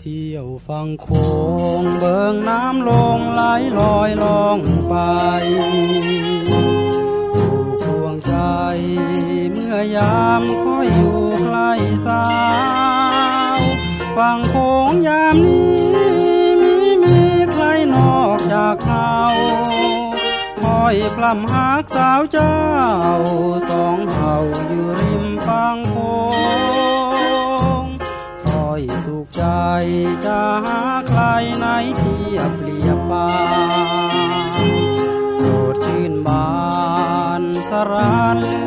เที่ยวฟังโขงเบิ่งน้ำลงไหลลอยล่องไปสู่ดวงใจเมื่อยามคอยอยู่ใกล้สาวฟังโขงยามนี้มีใครนอกจากเขาคอยปล้ำหากสาวเจ้าสองเฮาอยู่ริมฟังโขงคอยสุขใจจะหาใครไหนเทียบเปรียบปานโสดชื่นบานสราน